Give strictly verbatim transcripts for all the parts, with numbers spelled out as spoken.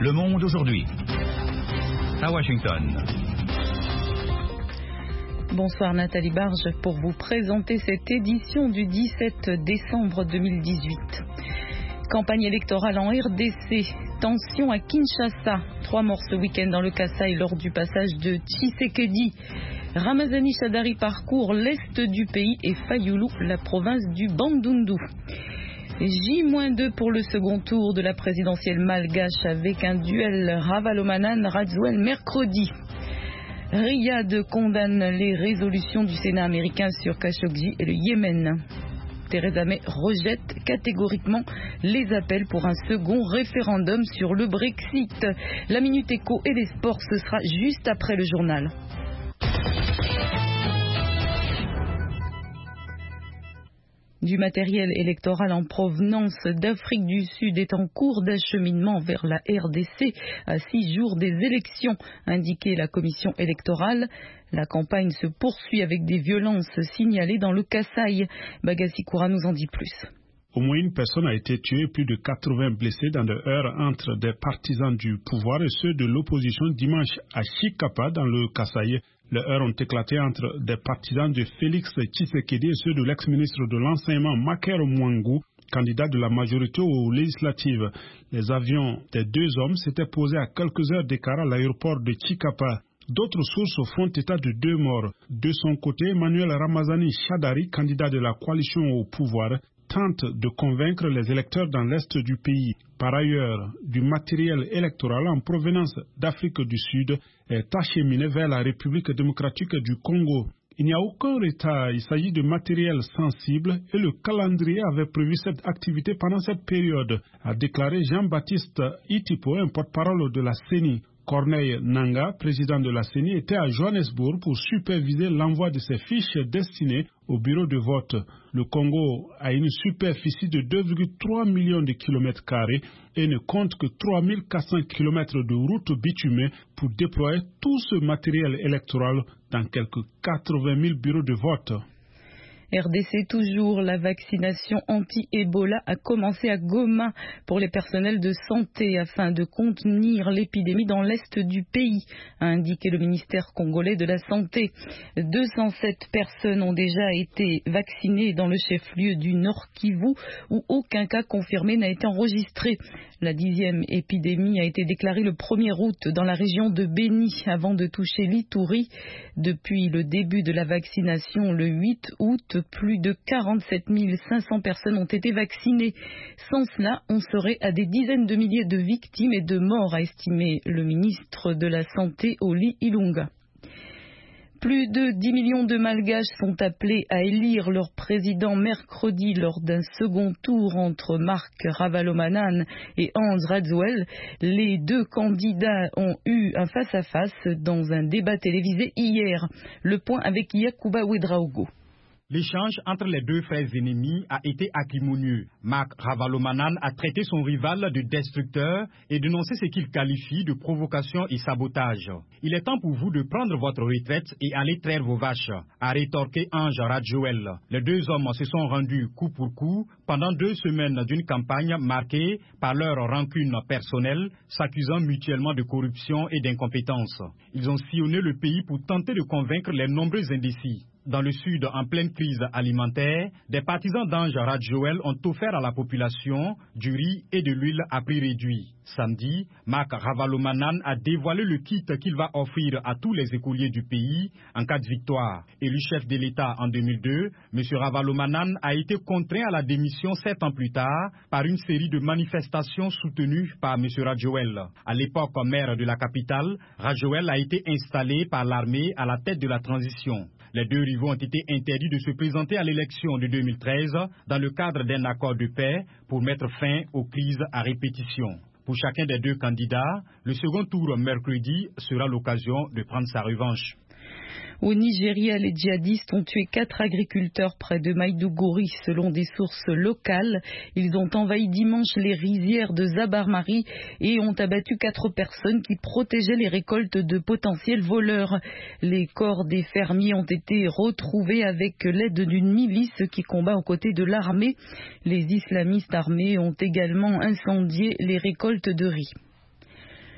Le Monde aujourd'hui. À Washington. Bonsoir Nathalie Barge pour vous présenter cette édition du dix-sept décembre deux mille dix-huit. Campagne électorale en R D C, tension à Kinshasa, trois morts ce week-end dans le Kasaï lors du passage de Tshisekedi. Ramazani Shadari parcourt l'est du pays et Fayulu la province du Bandundu. J deux pour le second tour de la présidentielle malgache avec un duel Ravalomanan-Radzouel mercredi. Riyad condamne les résolutions du Sénat américain sur Khashoggi et le Yémen. Theresa May rejette catégoriquement les appels pour un second référendum sur le Brexit. La Minute Éco et les sports, ce sera juste après le journal. Du matériel électoral en provenance d'Afrique du Sud est en cours d'acheminement vers la R D C à six jours des élections, a indiqué la commission électorale. La campagne se poursuit avec des violences signalées dans le Kasaï. Bagassi Koura nous en dit plus. Au moins une personne a été tuée et plus de quatre-vingts blessés dans de heurts entre des partisans du pouvoir et ceux de l'opposition dimanche à Chikapa dans le Kasaï. Les heurts ont éclaté entre des partisans de Félix Tshisekedi et ceux de l'ex-ministre de l'Enseignement Makero Mwangu, candidat de la majorité aux législatives. Les avions des deux hommes s'étaient posés à quelques heures d'écart à l'aéroport de Chikapa. D'autres sources font état de deux morts. De son côté, Emmanuel Ramazani Shadari, candidat de la coalition au pouvoir, tente de convaincre les électeurs dans l'est du pays. Par ailleurs, du matériel électoral en provenance d'Afrique du Sud est acheminé vers la République démocratique du Congo. Il n'y a aucun retard, il s'agit de matériel sensible et le calendrier avait prévu cette activité pendant cette période, a déclaré Jean-Baptiste Itipo, un porte-parole de la C E N I. Corneille Nanga, président de la C E N I, était à Johannesburg pour superviser l'envoi de ses fiches destinées au bureau de vote. Le Congo a une superficie de deux virgule trois millions de kilomètres carrés et ne compte que trois mille quatre cents kilomètres de routes bitumées pour déployer tout ce matériel électoral dans quelques quatre-vingt mille bureaux de vote. R D C toujours, la vaccination anti-Ebola a commencé à Goma pour les personnels de santé afin de contenir l'épidémie dans l'est du pays, a indiqué le ministère congolais de la Santé. deux cent sept personnes ont déjà été vaccinées dans le chef-lieu du Nord Kivu où aucun cas confirmé n'a été enregistré. La dixième épidémie a été déclarée le premier août dans la région de Béni avant de toucher l'Ituri. Depuis le début de la vaccination le huit août, plus de quarante-sept mille cinq cents personnes ont été vaccinées. Sans cela, on serait à des dizaines de milliers de victimes et de morts, a estimé le ministre de la Santé, Oli Ilunga. Plus de dix millions de Malgaches sont appelés à élire leur président mercredi lors d'un second tour entre Marc Ravalomanan et Hans Radzouel. Les deux candidats ont eu un face-à-face dans un débat télévisé hier. Le point avec Yacouba Ouedraogo. L'échange entre les deux frères ennemis a été acrimonieux. Marc Ravalomanan a traité son rival de destructeur et dénoncé ce qu'il qualifie de provocation et sabotage. Il est temps pour vous de prendre votre retraite et aller traire vos vaches, a rétorqué Ange Radzouel. Les deux hommes se sont rendus coup pour coup pendant deux semaines d'une campagne marquée par leur rancune personnelle, s'accusant mutuellement de corruption et d'incompétence. Ils ont sillonné le pays pour tenter de convaincre les nombreux indécis. Dans le sud, en pleine crise alimentaire, des partisans d'Ange Radzouel ont offert à la population du riz et de l'huile à prix réduit. Samedi, Marc Ravalomanan a dévoilé le kit qu'il va offrir à tous les écoliers du pays en cas de victoire. Élu chef de l'État en deux mille deux, M. Ravalomanan a été contraint à la démission sept ans plus tard par une série de manifestations soutenues par M. Radzouel. À l'époque maire de la capitale, Radzouel a été installé par l'armée à la tête de la transition. Les deux rivaux ont été interdits de se présenter à l'élection de deux mille treize dans le cadre d'un accord de paix pour mettre fin aux crises à répétition. Pour chacun des deux candidats, le second tour mercredi sera l'occasion de prendre sa revanche. Au Nigeria, les djihadistes ont tué quatre agriculteurs près de Maïdougouri, selon des sources locales. Ils ont envahi dimanche les rizières de Zabarmari et ont abattu quatre personnes qui protégeaient les récoltes de potentiels voleurs. Les corps des fermiers ont été retrouvés avec l'aide d'une milice qui combat aux côtés de l'armée. Les islamistes armés ont également incendié les récoltes de riz.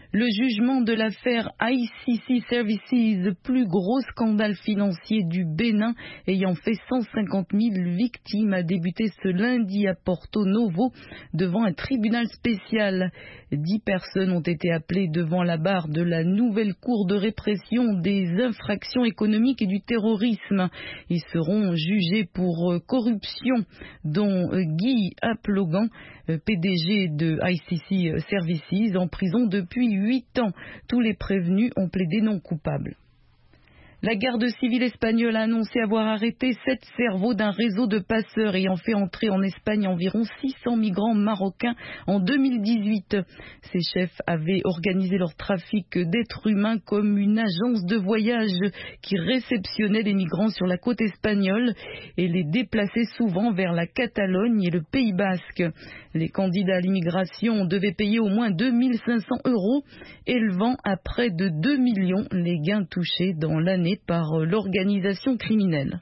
Le jugement de l'affaire I C C Services, plus gros scandale financier du Bénin ayant fait cent cinquante mille victimes, a débuté ce lundi à Porto Novo devant un tribunal spécial. Dix personnes ont été appelées devant la barre de la nouvelle cour de répression des infractions économiques et du terrorisme. Ils seront jugés pour corruption, dont Guy Aplogan, P D G de I C C Services, en prison depuis huit ans. Tous les prévenus ont plaidé non coupables. La garde civile espagnole a annoncé avoir arrêté sept cerveaux d'un réseau de passeurs ayant fait entrer en Espagne environ six cents migrants marocains en deux mille dix-huit. Ces chefs avaient organisé leur trafic d'êtres humains comme une agence de voyage qui réceptionnait les migrants sur la côte espagnole et les déplaçait souvent vers la Catalogne et le Pays Basque. Les candidats à l'immigration devaient payer au moins deux mille cinq cents euros, élevant à près de deux millions les gains touchés dans l'année par l'organisation criminelle.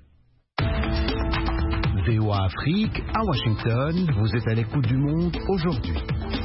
V O A Afrique, à Washington, vous êtes à l'écoute du monde aujourd'hui.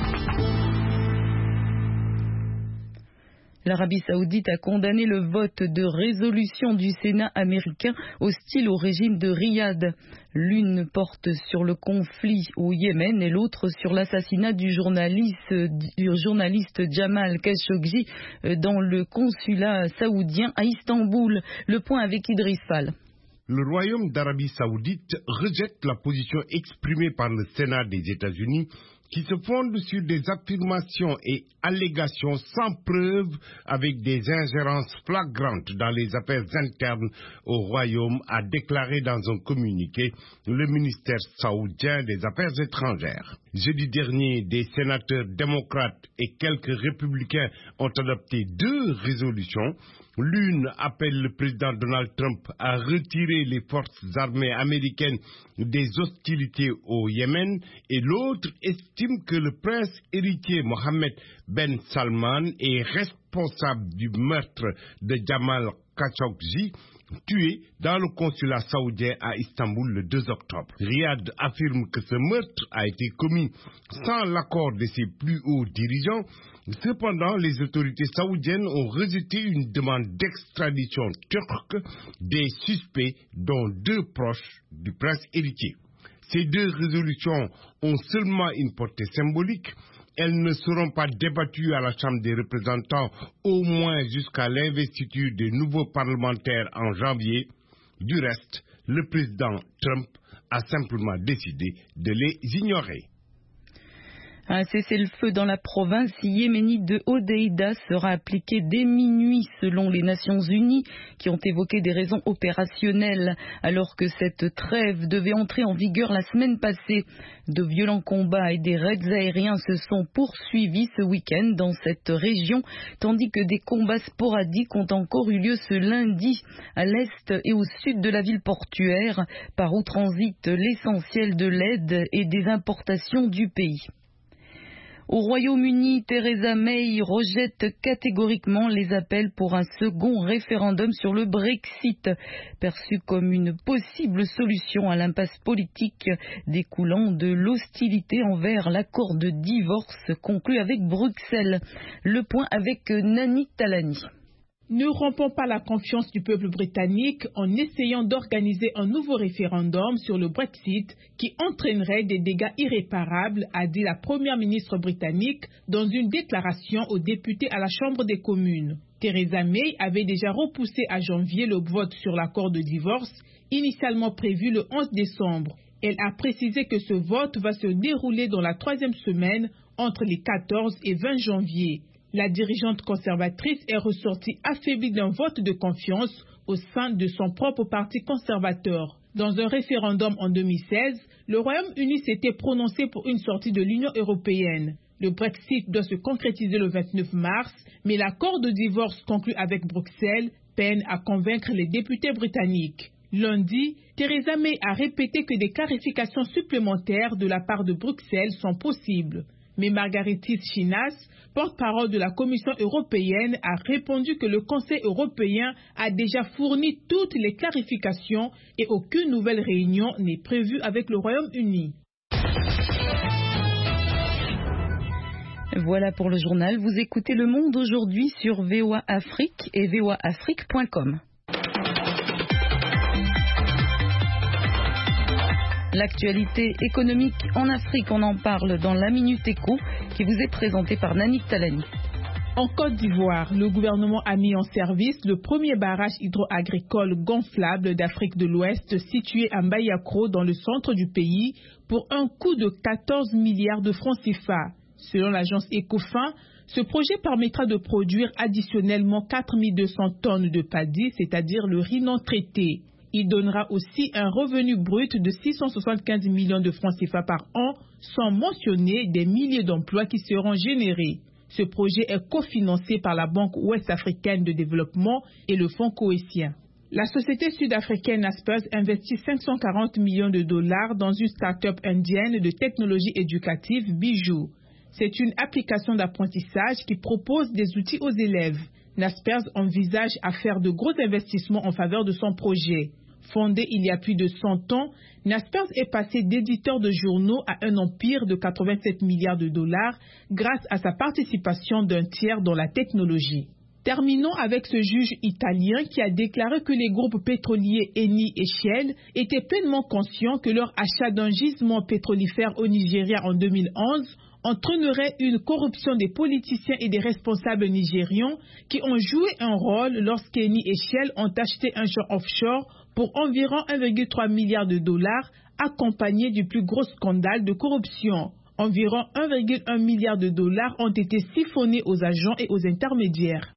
L'Arabie Saoudite a condamné le vote de résolution du Sénat américain hostile au régime de Riyad. L'une porte sur le conflit au Yémen et l'autre sur l'assassinat du journaliste, du journaliste Jamal Khashoggi dans le consulat saoudien à Istanbul. Le point avec Idriss Fall. Le Royaume d'Arabie Saoudite rejette la position exprimée par le Sénat des États-Unis qui se fonde sur des affirmations et allégations sans preuve avec des ingérences flagrantes dans les affaires internes au Royaume, a déclaré dans un communiqué le ministère saoudien des Affaires étrangères. Jeudi dernier, des sénateurs démocrates et quelques républicains ont adopté deux résolutions. L'une appelle le président Donald Trump à retirer les forces armées américaines des hostilités au Yémen et l'autre estime que le prince héritier Mohammed Ben Salman est responsable du meurtre de Jamal Khashoggi, tué dans le consulat saoudien à Istanbul le deux octobre. Riyad affirme que ce meurtre a été commis sans l'accord de ses plus hauts dirigeants. Cependant, les autorités saoudiennes ont rejeté une demande d'extradition turque des suspects, dont deux proches du prince héritier. Ces deux résolutions ont seulement une portée symbolique. Elles ne seront pas débattues à la Chambre des représentants, au moins jusqu'à l'investiture des nouveaux parlementaires en janvier. Du reste, le président Trump a simplement décidé de les ignorer. Un cessez-le-feu dans la province yéménite de Hodeïda sera appliqué dès minuit selon les Nations Unies qui ont évoqué des raisons opérationnelles alors que cette trêve devait entrer en vigueur la semaine passée. De violents combats et des raids aériens se sont poursuivis ce week-end dans cette région tandis que des combats sporadiques ont encore eu lieu ce lundi à l'est et au sud de la ville portuaire par où transite l'essentiel de l'aide et des importations du pays. Au Royaume-Uni, Theresa May rejette catégoriquement les appels pour un second référendum sur le Brexit, perçu comme une possible solution à l'impasse politique découlant de l'hostilité envers l'accord de divorce conclu avec Bruxelles. Le point avec Nani Talani. Ne rompons pas la confiance du peuple britannique en essayant d'organiser un nouveau référendum sur le Brexit qui entraînerait des dégâts irréparables, a dit la première ministre britannique dans une déclaration aux députés à la Chambre des communes. Theresa May avait déjà repoussé à janvier le vote sur l'accord de divorce, initialement prévu le onze décembre. Elle a précisé que ce vote va se dérouler dans la troisième semaine entre les quatorze et vingt janvier. La dirigeante conservatrice est ressortie affaiblie d'un vote de confiance au sein de son propre parti conservateur. Dans un référendum en deux mille seize, le Royaume-Uni s'était prononcé pour une sortie de l'Union européenne. Le Brexit doit se concrétiser le vingt-neuf mars, mais l'accord de divorce conclu avec Bruxelles peine à convaincre les députés britanniques. Lundi, Theresa May a répété que des clarifications supplémentaires de la part de Bruxelles sont possibles. Mais Margaritis Schinas, porte-parole de la Commission européenne, a répondu que le Conseil européen a déjà fourni toutes les clarifications et aucune nouvelle réunion n'est prévue avec le Royaume-Uni. Voilà pour le journal. Vous écoutez Le Monde aujourd'hui sur V O A Afrique et V O A Afrique point com. L'actualité économique en Afrique, on en parle dans la Minute Éco qui vous est présentée par Nanik Talani. En Côte d'Ivoire, le gouvernement a mis en service le premier barrage hydro-agricole gonflable d'Afrique de l'Ouest situé à Mbayakro dans le centre du pays pour un coût de quatorze milliards de francs C F A. Selon l'agence Ecofin, ce projet permettra de produire additionnellement quatre mille deux cents tonnes de paddy, c'est-à-dire le riz non traité. Il donnera aussi un revenu brut de six cent soixante-quinze millions de francs C F A par an, sans mentionner des milliers d'emplois qui seront générés. Ce projet est cofinancé par la Banque ouest-africaine de développement et le Fonds cohésien. La société sud-africaine Naspers investit cinq cent quarante millions de dollars dans une start-up indienne de technologie éducative, Bijou. C'est une application d'apprentissage qui propose des outils aux élèves. Naspers envisage à faire de gros investissements en faveur de son projet. Fondé il y a plus de cent ans, Naspers est passé d'éditeur de journaux à un empire de quatre-vingt-sept milliards de dollars grâce à sa participation d'un tiers dans la technologie. Terminons avec ce juge italien qui a déclaré que les groupes pétroliers Eni et Shell étaient pleinement conscients que leur achat d'un gisement pétrolifère au Nigeria en deux mille onze entraînerait une corruption des politiciens et des responsables nigérians qui ont joué un rôle lorsqu'Eni et Shell ont acheté un champ offshore pour environ un virgule trois milliard de dollars, accompagné du plus gros scandale de corruption. Environ un virgule un milliard de dollars ont été siphonnés aux agents et aux intermédiaires.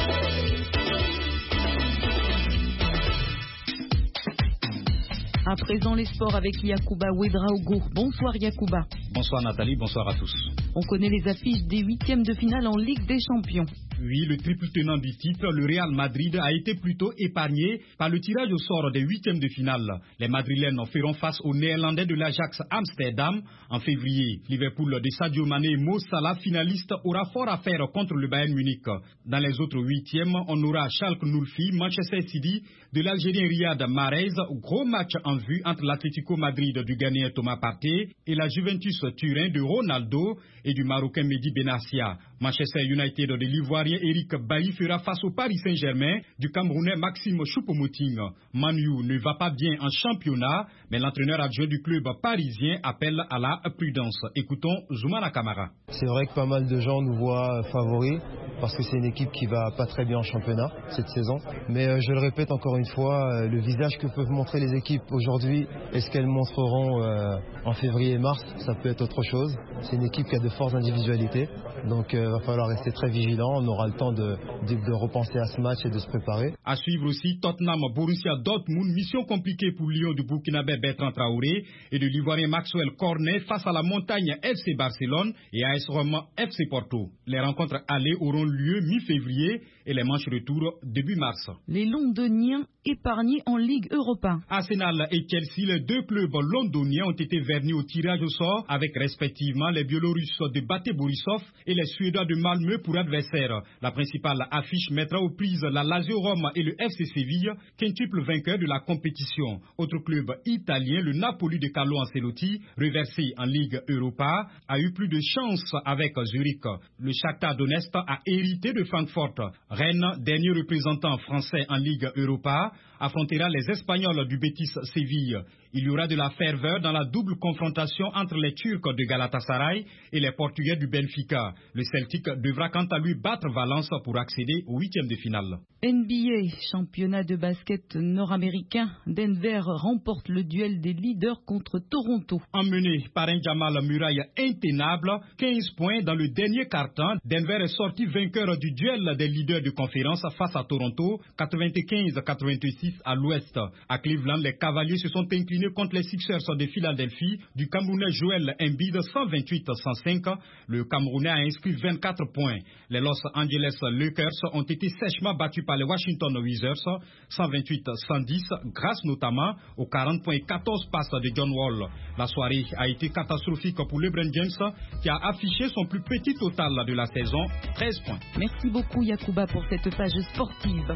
À présent, les sports avec Yacouba Ouedraogo. Bonsoir Yacouba. Bonsoir Nathalie, bonsoir à tous. On connaît les affiches des huitièmes de finale en Ligue des Champions. Oui, le triple tenant du titre, le Real Madrid, a été plutôt épargné par le tirage au sort des huitièmes de finale. Les Madrilènes feront face aux Néerlandais de l'Ajax Amsterdam en février. Liverpool de Sadio Mané et Mo Salah, finaliste, aura fort à faire contre le Bayern Munich. Dans les autres huitièmes, on aura Schalke Nulfi, Manchester City, de l'Algérien Riyad Mahrez, gros match en vue entre l'Atlético Madrid du Ghanéen Thomas Partey et la Juventus Turin de Ronaldo et du Marocain Mehdi Benassia. Manchester United de l'Ivoirien Eric Bailly fera face au Paris Saint-Germain du Camerounais Maxime Choupo-Moting. Manu ne va pas bien en championnat, mais l'entraîneur adjoint du club parisien appelle à la prudence. Écoutons Zoumana Kamara. C'est vrai que pas mal de gens nous voient favoris parce que c'est une équipe qui va pas très bien en championnat cette saison. Mais euh, je le répète encore une fois, euh, le visage que peuvent montrer les équipes aujourd'hui et ce qu'elles montreront euh, en février et mars, ça peut être autre chose. C'est une équipe qui a de fortes individualités, donc il euh, va falloir rester très vigilant. On aura le temps de, de, de repenser à ce match et de se préparer. À suivre aussi Tottenham Borussia Dortmund, mission compliquée pour Lyon du Burkinabé Bertrand Traoré et de l'Ivoirien Maxwell Cornet face à la Montagne F C Barcelone et à A S Roma F C Porto. Les rencontres allées auront lieu mi-février et les manches retour début mars. Les Londoniens épargnés en Ligue Europa. Arsenal et Chelsea, les deux clubs londoniens, ont été vernis au tirage au sort avec respectivement les Biélorusses de Bate Borisov et les Suédois de Malmö pour adversaires. La principale affiche mettra aux prises la Lazio Rome et le F C Séville, quintuple vainqueur de la compétition. Autre club italien, le Napoli de Carlo Ancelotti, reversé en Ligue Europa, a eu plus de chance avec Zurich. Le Shakhtar Donetsk a hérité de Francfort. Rennes, dernier représentant français en Ligue Europa, affrontera les Espagnols du Betis Séville. Il y aura de la ferveur dans la double confrontation entre les Turcs de Galatasaray et les Portugais du Benfica. Le Celtic devra quant à lui battre Valence pour accéder au huitième de finale. N B A, championnat de basket nord-américain, Denver remporte le duel des leaders contre Toronto. Emmené par un Jamal Murray intenable, quinze points dans le dernier quart-temps, Denver est sorti vainqueur du duel des leaders de conférence face à Toronto, quatre-vingt-quinze à quatre-vingt-six à l'ouest. À Cleveland, les Cavaliers se sont inclinés contre les Sixers de Philadelphie du Camerounais Joel Embiid cent vingt-huit à cent cinq. Le Camerounais a inscrit vingt-quatre points. Les Los Angeles Lakers ont été sèchement battus par les Washington Wizards cent vingt-huit à cent dix grâce notamment aux quarante points et quatorze passes de John Wall. La soirée a été catastrophique pour LeBron James qui a affiché son plus petit total de la saison, treize points. Merci beaucoup Yacouba pour cette page sportive.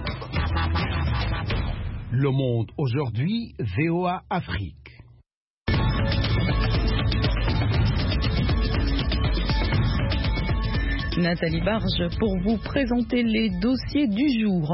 Le Monde aujourd'hui, V O A Afrique. Nathalie Barge pour vous présenter les dossiers du jour.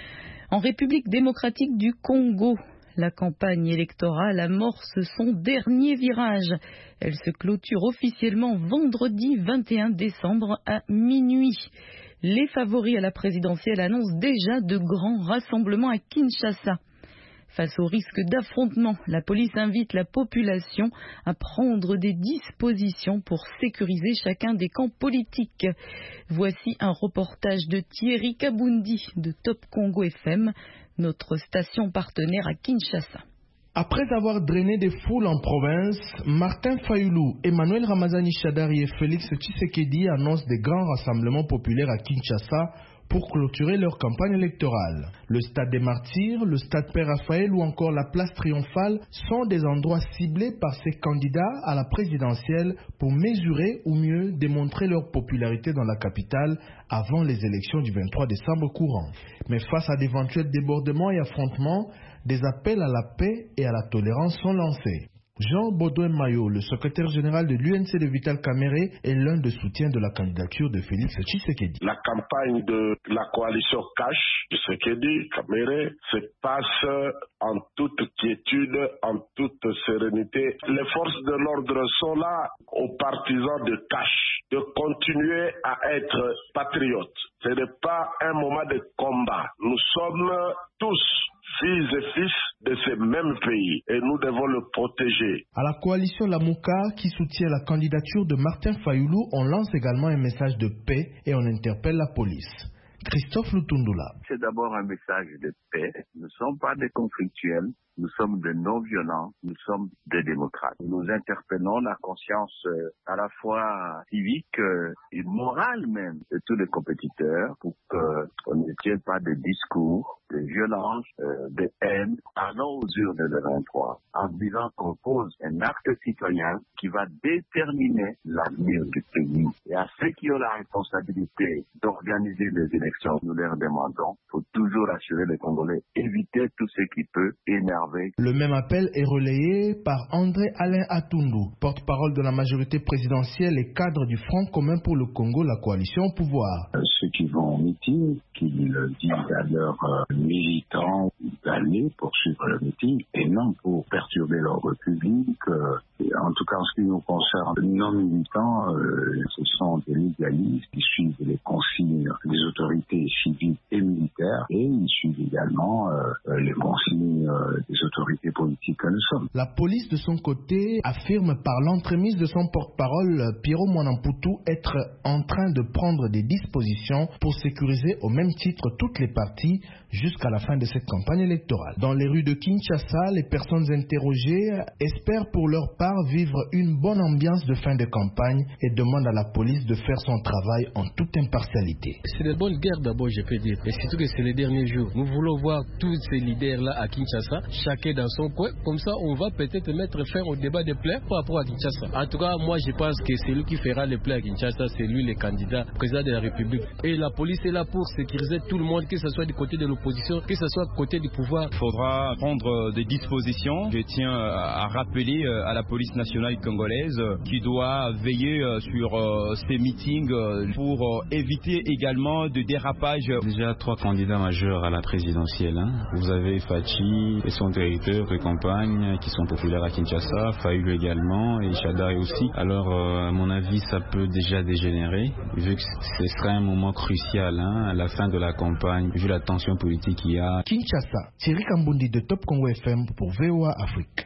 En République démocratique du Congo, la campagne électorale amorce son dernier virage. Elle se clôture officiellement vendredi vingt et un décembre à minuit. Les favoris à la présidentielle annoncent déjà de grands rassemblements à Kinshasa. Face au risque d'affrontement, la police invite la population à prendre des dispositions pour sécuriser chacun des camps politiques. Voici un reportage de Thierry Kabundi de Top Congo F M, notre station partenaire à Kinshasa. Après avoir drainé des foules en province, Martin Fayulu, Emmanuel Ramazani Shadari et Félix Tshisekedi annoncent des grands rassemblements populaires à Kinshasa pour clôturer leur campagne électorale. Le stade des Martyrs, le stade Père Raphaël ou encore la place Triomphale sont des endroits ciblés par ces candidats à la présidentielle pour mesurer ou mieux démontrer leur popularité dans la capitale avant les élections du vingt-trois décembre courant. Mais face à d'éventuels débordements et affrontements, des appels à la paix et à la tolérance sont lancés. Jean Baudouin Mayo, le secrétaire général de l'U N C de Vital Kamerhe, est l'un des soutiens de la candidature de Félix Tshisekedi. La campagne de la coalition Cash, Tshisekedi, Kamerhe, se passe en toute quiétude, en toute sérénité. Les forces de l'ordre sont là aux partisans de Cash de continuer à être patriotes. Ce n'est pas un moment de combat. Nous sommes tous fils et fils de ce même pays et nous devons le protéger. À la coalition Lamouka qui soutient la candidature de Martin Fayulu, on lance également un message de paix et on interpelle la police. Christophe Lutundula. C'est d'abord un message de paix. Nous ne sommes pas des conflictuels, nous sommes des non-violents, nous sommes des démocrates. Nous interpellons la conscience euh, à la fois civique euh, et morale même de tous les compétiteurs pour qu'on ne tienne pas de discours, de violence, euh, de haine. Allons aux urnes de vingt-trois en disant qu'on pose un acte citoyen qui va déterminer l'avenir du pays. Et à ceux qui ont la responsabilité d'organiser les élections, nous leur demandons, il faut toujours assurer les Congolais, éviter tout ce qui peut énerver. Le même appel est relayé par André Alain Atundu, porte-parole de la majorité présidentielle et cadre du Front commun pour le Congo, la coalition au pouvoir. Ceux qui vont au meeting, qu'ils disent à leurs euh, militants d'aller poursuivre le meeting et non pour perturber l'ordre public. Euh, en tout cas, en ce qui nous concerne, nos militants, euh, ce sont des légalistes qui suivent les consignes des autorités civiles et militaires et ils suivent également euh, les consignes euh, des autorités politiques que nous sommes. La police, de son côté, affirme par l'entremise de son porte-parole, Piero Mwanamputu, être en train de prendre des dispositions pour sécuriser au même titre toutes les parties jusqu'à la fin de cette campagne électorale. Dans les rues de Kinshasa, les personnes interrogées espèrent pour leur part vivre une bonne ambiance de fin de campagne et demandent à la police de faire son travail en toute impartialité. C'est de bonne guerre d'abord, je peux dire, et surtout que c'est les derniers jours. Nous voulons voir tous ces leaders-là à Kinshasa, chacun dans son coin, comme ça on va peut-être mettre fin au débat de plaire par rapport à Kinshasa. En tout cas, moi je pense que c'est lui qui fera le plaire à Kinshasa, c'est lui le candidat président de la République. Et la police est là pour sécuriser tout le monde, que ce soit du côté de l'opposition, que ce soit du côté du pouvoir. Il faudra prendre des dispositions. Je tiens à rappeler à la police nationale congolaise qui doit veiller sur ces meetings pour éviter également de dérapage. Déjà trois candidats majeurs à la présidentielle. Hein. Vous avez Fachi et son directeur de campagne qui sont populaires à Kinshasa, Fayulu également et Shadari aussi. Alors euh, à mon avis ça peut déjà dégénérer vu que ce sera un moment crucial hein, à la fin de la campagne vu la tension politique qu'il y a. Kinshasa, Thierry Kambundi de Top Congo F M pour V O A Afrique.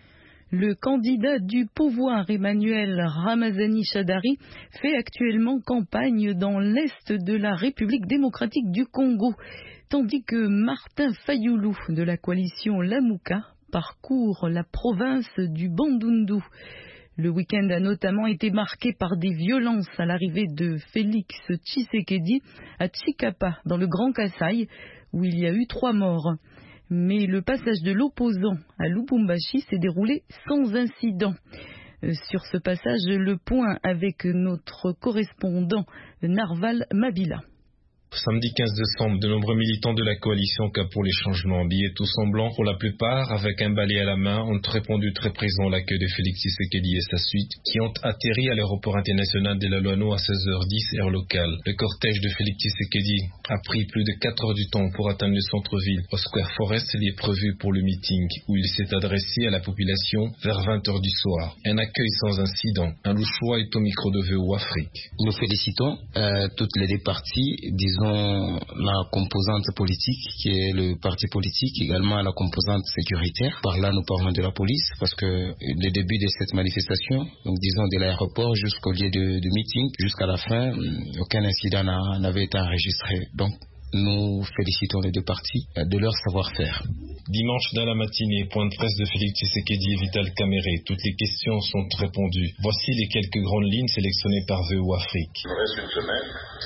Le candidat du pouvoir, Emmanuel Ramazani Shadari, fait actuellement campagne dans l'est de la République démocratique du Congo, tandis que Martin Fayulu de la coalition Lamouka parcourt la province du Bandundu. Le week-end a notamment été marqué par des violences à l'arrivée de Félix Tshisekedi à Tshikapa, dans le Grand Kasaï, où il y a eu trois morts. Mais le passage de l'opposant à Lubumbashi s'est déroulé sans incident. Sur ce passage, le point avec notre correspondant Narval Mabila. Samedi quinze décembre, de nombreux militants de la coalition Cap pour les changements, habillés tous en blanc pour la plupart, avec un balai à la main, ont répondu très présent à l'accueil de Félix Tshisekedi et sa suite, qui ont atterri à l'aéroport international de la Loano à seize heures dix, heure locale. Le cortège de Félix Tshisekedi a pris plus de quatre heures du temps pour atteindre le centre-ville. Au Square Forest, il est prévu pour le meeting, où il s'est adressé à la population vers vingt heures du soir. Un accueil sans incident. Un Louchois est au micro de V O Afrique. Nous félicitons euh, toutes les deux parties, disons la composante politique qui est le parti politique, également la composante sécuritaire. Par là, nous parlons de la police parce que le début de cette manifestation, donc disons de l'aéroport jusqu'au lieu de, de meeting, jusqu'à la fin, aucun incident n'avait été enregistré. Donc, nous félicitons les deux parties de leur savoir-faire. Dimanche dans la matinée, point de presse de Félix Tshisekedi et Vital Kamere. Toutes les questions sont répondues. Voici les quelques grandes lignes sélectionnées par V O Afrique. Il nous reste une semaine.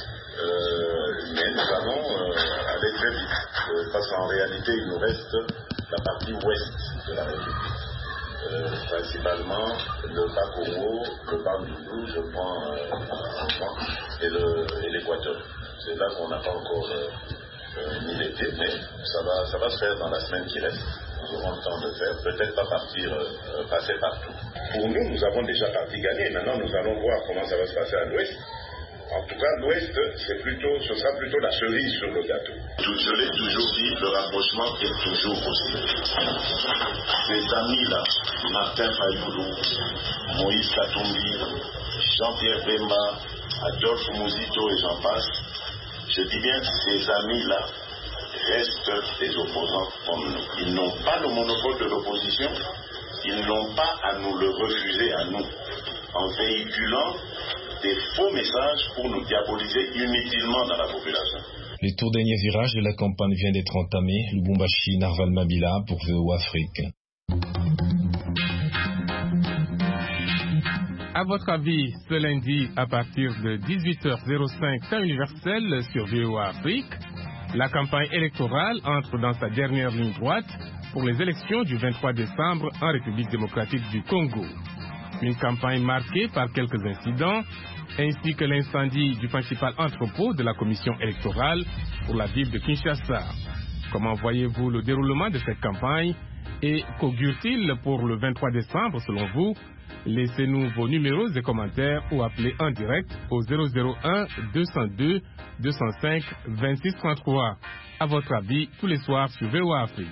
Euh, mais nous allons euh, aller très vite, euh, parce qu'en réalité il nous reste la partie ouest de la République, euh, principalement le Bas-Congo, le Bandundu, je prends euh, et, le, et l'Équateur. C'est là qu'on n'a pas encore euh, euh, milité, mais ça va, ça va se faire dans la semaine qui reste. Nous aurons le temps de faire, peut-être pas partir, euh, passer partout. Pour nous, nous avons déjà partie gagnée. Maintenant, nous allons voir comment ça va se passer à l'ouest. En tout cas, l'Ouest, c'est plutôt, ce sera plutôt la cerise sur le gâteau. Je l'ai toujours dit, le rapprochement est toujours possible. Ces amis-là, Martin Fayulu, Moïse Katumbi, Jean-Pierre Bemba, Adolphe Mouzito et j'en passe, je dis bien, ces amis-là restent des opposants comme nous. Ils n'ont pas le monopole de l'opposition, ils n'ont pas à nous le refuser à nous, en véhiculant des faux messages pour nous diaboliser inutilement dans la population. Le tout dernier virage de la campagne vient d'être entamé. Lubumbashi, Narval Mabila pour V O Afrique. À votre avis, ce lundi, à partir de dix-huit heures cinq, temps universel sur V O Afrique, la campagne électorale entre dans sa dernière ligne droite pour les élections du vingt-trois décembre en République démocratique du Congo. Une campagne marquée par quelques incidents, ainsi que l'incendie du principal entrepôt de la commission électorale pour la ville de Kinshasa. Comment voyez-vous le déroulement de cette campagne et qu'augure-t-il pour le vingt-trois décembre selon vous? Laissez-nous vos numéros et commentaires ou appelez en direct au zéro zéro un deux zéro deux deux zéro cinq vingt-six trente-trois. À votre avis, tous les soirs sur V O Afrique.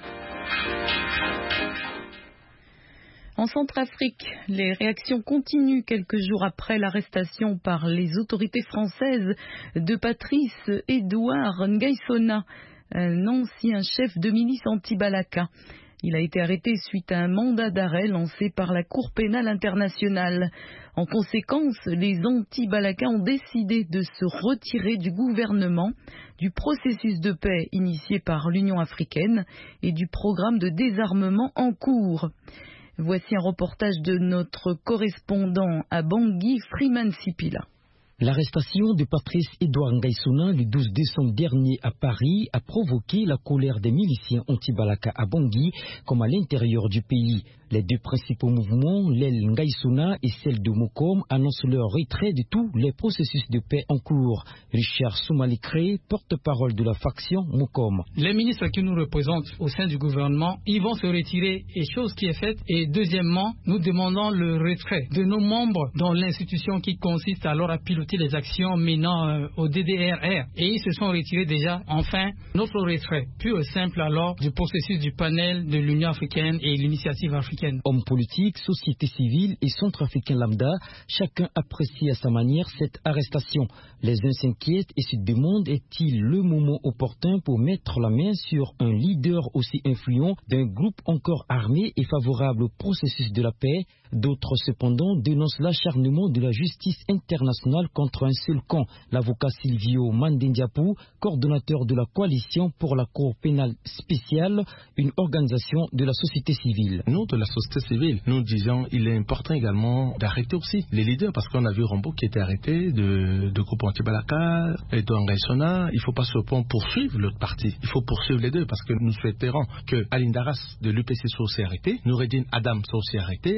En Centrafrique, les réactions continuent quelques jours après l'arrestation par les autorités françaises de Patrice Edouard Ngaïsona, un ancien chef de milice anti-Balaka. Il a été arrêté suite à un mandat d'arrêt lancé par la Cour pénale internationale. En conséquence, les anti-Balaka ont décidé de se retirer du gouvernement, du processus de paix initié par l'Union africaine et du programme de désarmement en cours. Voici un reportage de notre correspondant à Bangui, Freeman Sipila. L'arrestation de Patrice Edouard Ngaïsona le douze décembre dernier à Paris a provoqué la colère des miliciens anti-Balaka à Bangui comme à l'intérieur du pays. Les deux principaux mouvements, l'aile Ngaïsona et celle de Mokom, annoncent leur retrait de tous les processus de paix en cours. Richard Soumalikré, porte-parole de la faction Mokom. Les ministres qui nous représentent au sein du gouvernement, ils vont se retirer, et chose qui est faite. Et deuxièmement, nous demandons le retrait de nos membres dans l'institution qui consiste alors à piloter les actions menant euh, au D D R R. Et ils se sont retirés déjà. Enfin, notre retrait pur et simple alors du processus du panel de l'Union africaine et l'initiative africaine. Hommes politiques, société civile et centrafricains lambda, chacun apprécie à sa manière cette arrestation. Les uns s'inquiètent et se demandent est-il le moment opportun pour mettre la main sur un leader aussi influent d'un groupe encore armé et favorable au processus de la paix. D'autres cependant dénoncent l'acharnement de la justice internationale contre un seul camp. L'avocat Silvio Mandendiapou, coordonnateur de la coalition pour la Cour pénale spéciale, une organisation de la société civile. Nous, de la société civile, nous disons il est important également d'arrêter aussi les leaders parce qu'on a vu Rambo qui était arrêté de, de groupe anti-Balaka et de Ngaïsona. Il ne faut pas se poursuivre l'autre parti. Il faut poursuivre les deux parce que nous souhaiterons que Aline Daras de l'U P C soit aussi arrêté, Noureddine Adam soit aussi arrêté, les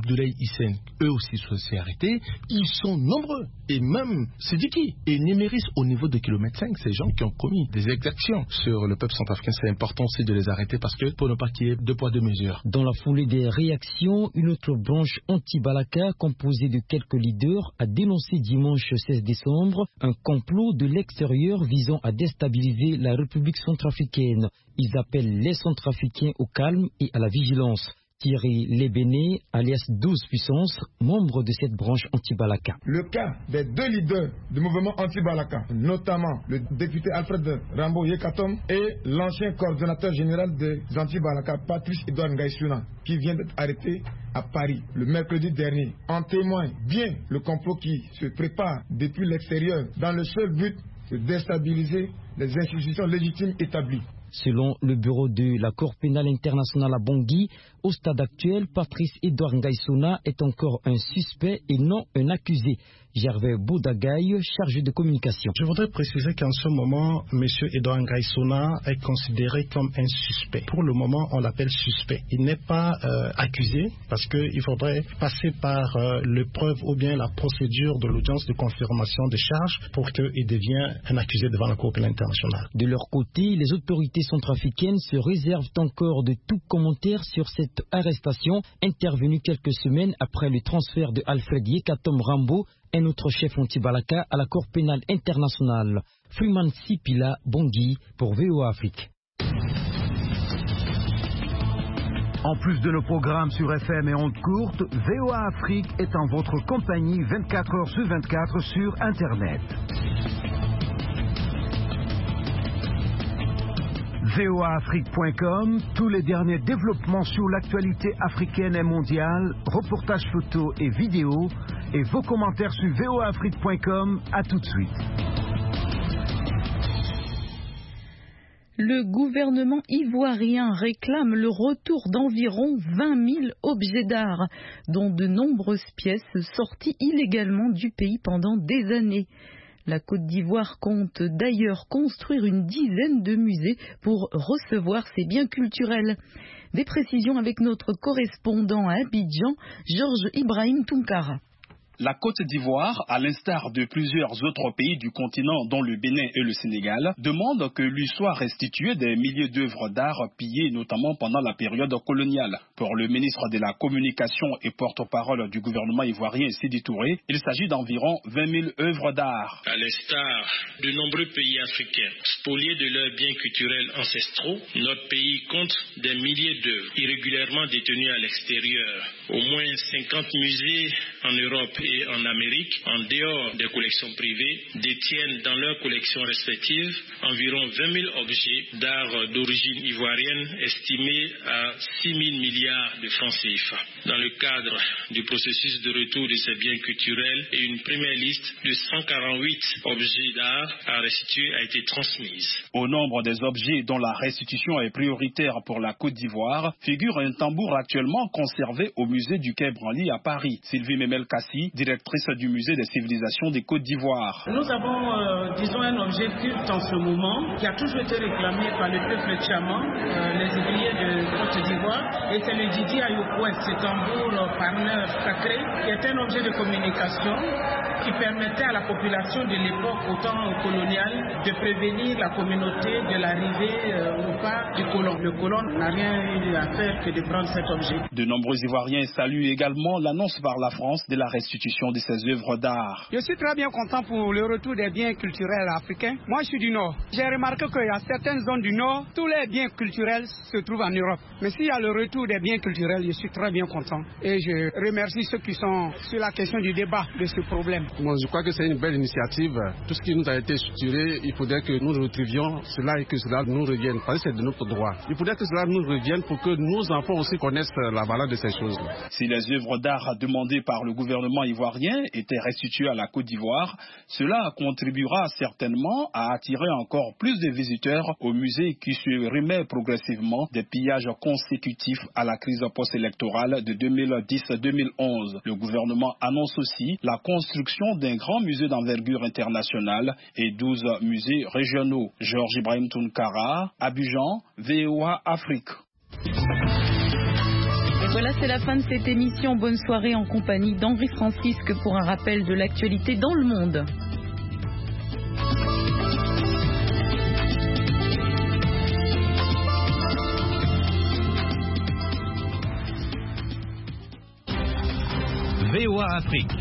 Abdoulaye Hissène, eux aussi sont aussi arrêtés. Ils sont nombreux. Et même Sidiki et Néméris au niveau de kilomètre cinq, ces gens qui ont commis des exactions sur le peuple centrafricain, c'est important aussi de les arrêter parce que pour ne pas qu'il y ait deux poids deux mesures. Dans la foulée des réactions, une autre branche anti-Balaka composée de quelques leaders a dénoncé dimanche seize décembre un complot de l'extérieur visant à déstabiliser la République centrafricaine. Ils appellent les centrafricains au calme et à la vigilance. Thierry Lebene, alias douze puissance, membre de cette branche anti-Balaka. Le cas des deux leaders du mouvement anti-Balaka, notamment le député Alfred Rambo Yekatom et l'ancien coordonnateur général des anti-Balaka, Patrice Edouard Ngaïsouna, qui vient d'être arrêté à Paris le mercredi dernier, en témoigne bien le complot qui se prépare depuis l'extérieur dans le seul but de déstabiliser les institutions légitimes établies. Selon le bureau de la Cour pénale internationale à Bangui, au stade actuel, Patrice Edouard Ngaïsouna est encore un suspect et non un accusé. Gervais Boudagaï, chargé de communication. Je voudrais préciser qu'en ce moment, M. Edouard Ngaïsouna est considéré comme un suspect. Pour le moment, on l'appelle suspect. Il n'est pas euh, accusé parce qu'il faudrait passer par euh, l'épreuve ou bien la procédure de l'audience de confirmation des charges pour qu'il devienne un accusé devant la Cour pénale internationale. De leur côté, les autorités centrafricaines se réservent encore de tout commentaire sur cette arrestation intervenue quelques semaines après le transfert de Alfred Yekatom Rambo, un autre chef anti-Balaka, à la Cour pénale internationale. Freeman Sipila, Bangui, pour V O A Afrique. En plus de nos programmes sur F M et ondes courtes, V O A Afrique est en votre compagnie vingt-quatre heures sur vingt-quatre sur Internet. V O A Afrique point com, tous les derniers développements sur l'actualité africaine et mondiale, reportages photos et vidéos, et vos commentaires sur V O A Afrique point com. À tout de suite. Le gouvernement ivoirien réclame le retour d'environ vingt mille objets d'art, dont de nombreuses pièces sorties illégalement du pays pendant des années. La Côte d'Ivoire compte d'ailleurs construire une dizaine de musées pour recevoir ces biens culturels. Des précisions avec notre correspondant à Abidjan, Georges Ibrahim Tunkara. La Côte d'Ivoire, à l'instar de plusieurs autres pays du continent dont le Bénin et le Sénégal, demande que lui soient restituées des milliers d'œuvres d'art pillées notamment pendant la période coloniale. Pour le ministre de la Communication et porte-parole du gouvernement ivoirien Sidi Touré, il s'agit d'environ vingt mille œuvres d'art. À l'instar de nombreux pays africains, spoliés de leurs biens culturels ancestraux, notre pays compte des milliers d'œuvres irrégulièrement détenues à l'extérieur. Au moins cinquante musées en Europe et en Amérique, en dehors des collections privées, détiennent dans leurs collections respectives environ vingt mille objets d'art d'origine ivoirienne estimés à six mille milliards de francs C F A. Dans le cadre du processus de retour de ces biens culturels, et une première liste de cent quarante-huit objets d'art à restituer a été transmise. Au nombre des objets dont la restitution est prioritaire pour la Côte d'Ivoire, figure un tambour actuellement conservé au musée du Quai Branly à Paris. Sylvie Memel-Kassi, directrice du musée des civilisations des Côtes d'Ivoire. Nous avons, euh, disons, un objet culte en ce moment qui a toujours été réclamé par le peuple tchaman, euh, les ouvriers de Côte d'Ivoire, et c'est le Didi Ayokoué, ce tambour euh, parleur sacré, qui est un objet de communication qui permettait à la population de l'époque, au temps colonial, de prévenir la communauté de l'arrivée euh, ou pas du colon. Le colon n'a rien eu à faire que de prendre cet objet. De nombreux Ivoiriens saluent également l'annonce par la France de la restitution de ces œuvres d'art. Je suis très bien content pour le retour des biens culturels africains. Moi, je suis du Nord. J'ai remarqué qu'il y a certaines zones du Nord, tous les biens culturels se trouvent en Europe. Mais s'il y a le retour des biens culturels, je suis très bien content. Et je remercie ceux qui sont sur la question du débat de ce problème. Moi, je crois que c'est une belle initiative. Tout ce qui nous a été structuré, il faudrait que nous retrouvions cela et que cela nous revienne. Parce que c'est de notre droit. Il faudrait que cela nous revienne pour que nos enfants aussi connaissent la valeur de ces choses. Si les œuvres d'art demandées par le gouvernement ivoirien étaient restituées à la Côte d'Ivoire, cela contribuera certainement à attirer encore plus de visiteurs au musée qui se remet progressivement des pillages consécutifs à la crise post-électorale de deux mille dix deux mille onze. Le gouvernement annonce aussi la construction d'un grand musée d'envergure internationale et douze musées régionaux. Georges Ibrahim Tunkara, Abidjan, V O A Afrique. Voilà, c'est la fin de cette émission. Bonne soirée en compagnie d'Henri Francisque pour un rappel de l'actualité dans le monde. V O A Afrique.